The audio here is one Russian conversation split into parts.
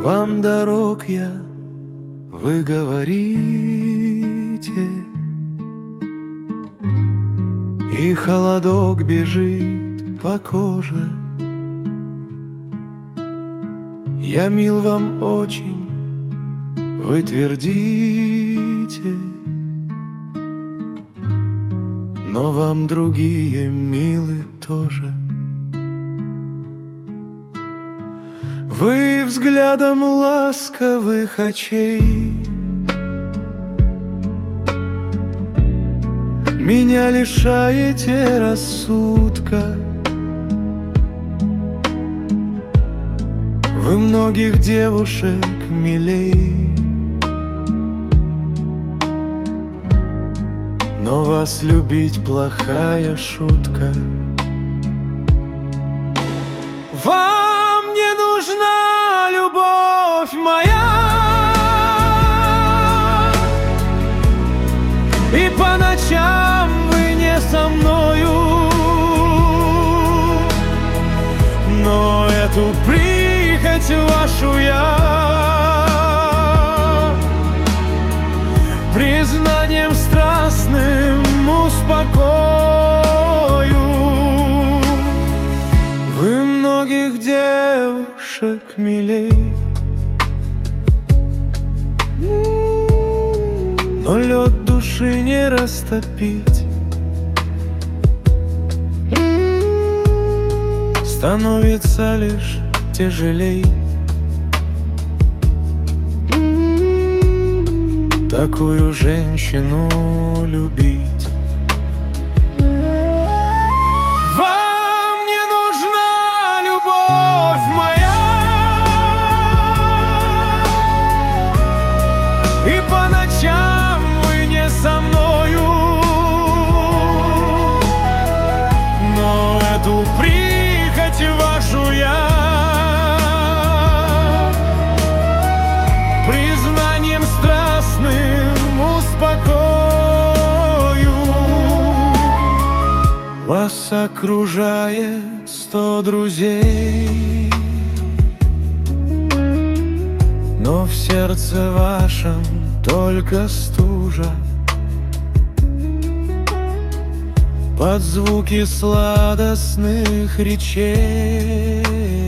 Вам дорог я, вы говорите, и холодок бежит по коже. Я мил вам очень, вы твердите, но вам другие милы тоже. Вы взглядом ласковых очей меня лишаете рассудка. Вы многих девушек милей, но вас любить плохая шутка. Вам не нужна любовь моя, и по ночам вы не со мною, но эту прихоть вашу я признанием страстным успокою. Вы многих девушек милей, но лед души не растопить. Становится лишь тяжелей такую женщину любить. Вам не нужна любовь моя, и по ночам вы не со мною, но эту прихоть вашу я признанием страстным успокою. Вас окружает 100 друзей, но в сердце вашем только стужа. Под звуки сладостных речей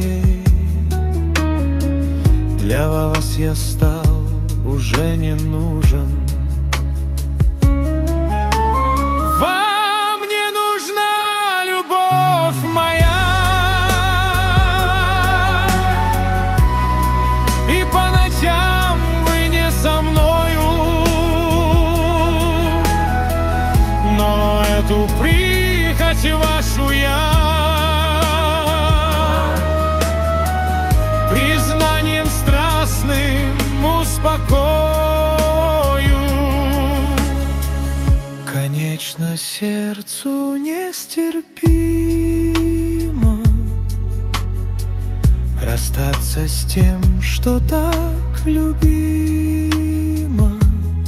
для вас я стал уже не нужен. Вам не нужна любовь моя, и по ночам вы не со мною, но эту прихоть вашу я признанием страстным успокою. Конечно, сердцу нестерпимо расстаться с тем, что так любимо,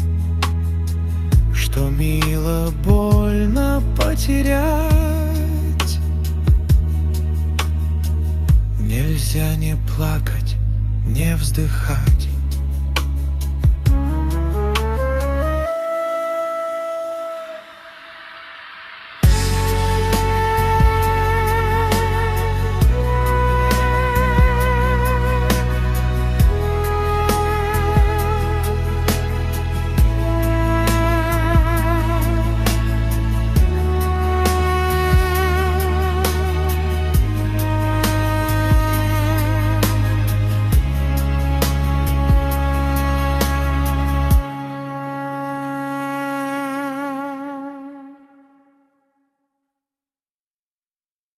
что мило, больно потерять. Нельзя не плакать, не вздыхать.